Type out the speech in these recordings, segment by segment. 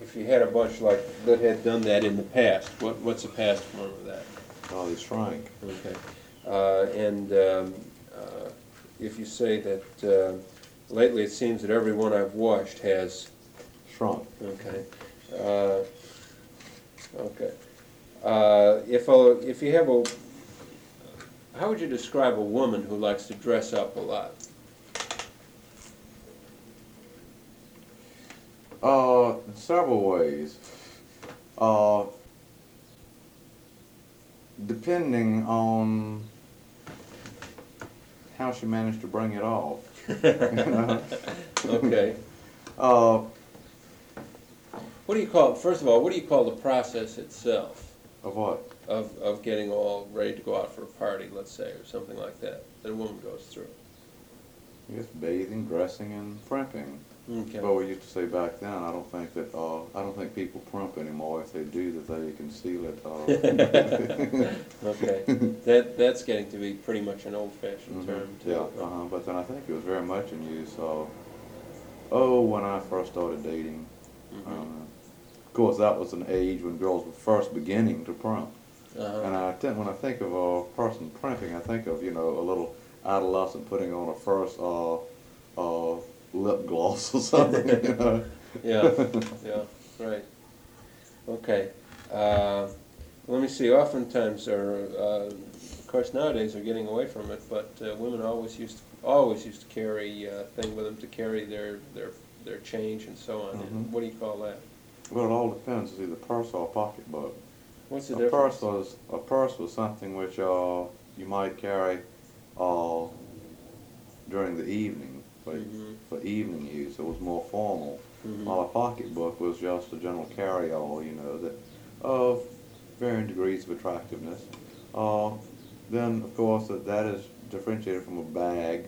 if you had a bunch like that had done that in the past, what's the past form of that? Oh, they shrank. Okay. And if you say that lately it seems that every one I've washed has Shrunk. okay. Okay. If you have a, how would you describe a woman who likes to dress up a lot? In several ways. Depending on how she managed to bring it off. Okay. Uh, What do you call, first of all, what do you call the process itself of what? of getting all ready to go out for a party, let's say, or something like that a woman goes through? I guess bathing, dressing, and primping. Okay. Well, we used to say back then. I don't think that. I don't think people primp anymore. If they do, that they conceal it. Okay. That's getting to be pretty much an old-fashioned term too. Yeah. But then I think it was very much in use. When I first started dating. Of course, that was an age when girls were first beginning to primp. And when I think of a person primping, I think of a little adolescent putting on a first lip gloss or something. Yeah, yeah, right. Okay. Let me see. Oftentimes, of course, nowadays they're getting away from it, but women always used to carry a thing with them to carry their change and so on. And what do you call that? Well, it all depends. It's either purse or pocketbook. What's the difference? A purse was something which you might carry during the evening for evening use. It was more formal. While a pocketbook was just a general carry-all, that of varying degrees of attractiveness. Then, of course, that is differentiated from a bag,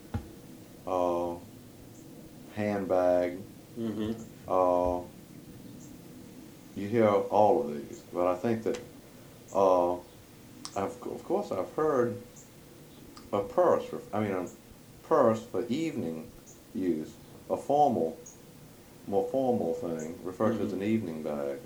handbag. You hear all of these, but I think that of course I've heard a purse. A purse for evening use, a more formal thing referred to as an evening bag.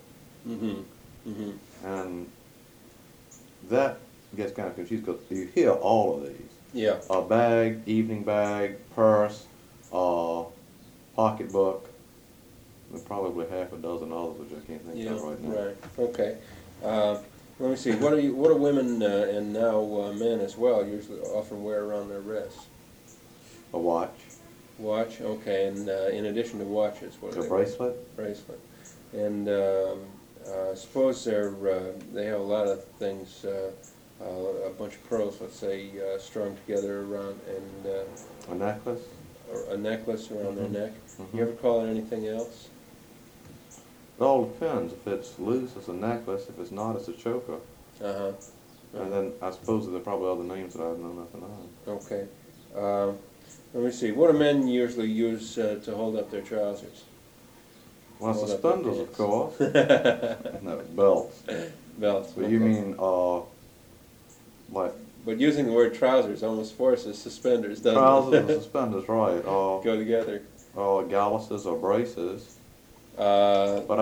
And that gets kind of confused because you hear all of these. Yeah. A bag, evening bag, purse, pocketbook. There's probably half a dozen others which I can't think of right now. Right. Okay. Let me see. What do women and now men as well usually often wear around their wrists? A watch. Watch. Okay. And in addition to watches, what are they? Bracelet. Bracelet. And suppose they have a lot of things, a bunch of pearls, let's say, strung together around, and A necklace. or a necklace around their neck. You ever call it anything else? It all depends. If it's loose, it's a necklace. If it's not, it's a choker. And then I suppose there are probably other names that I know nothing of. Okay. Let me see. What do men usually use to hold up their trousers? Well, Hold up suspenders, their of course. No, belts. Belts. But okay. you mean, like But using the word trousers almost forces suspenders, doesn't trousers it? and suspenders, right? Go together. Galluses or braces. But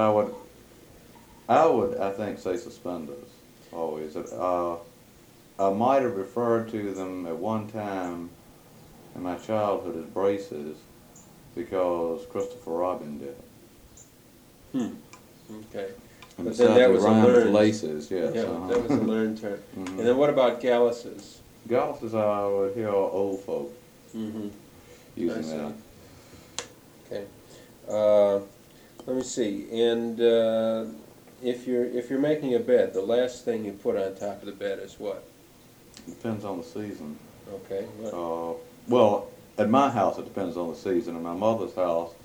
I think, say suspenders always. I might have referred to them at one time in my childhood as braces because Christopher Robin did. Okay. And But then that was a learned laces, yes. Yeah, that was a learned term. And then what about galluses? Galluses, I would hear old folk using I see. that. Okay. Let me see. And if you're making a bed, the last thing you put on top of the bed is what? Depends on the season. Okay. Well, at my house it depends on the season. In my mother's house,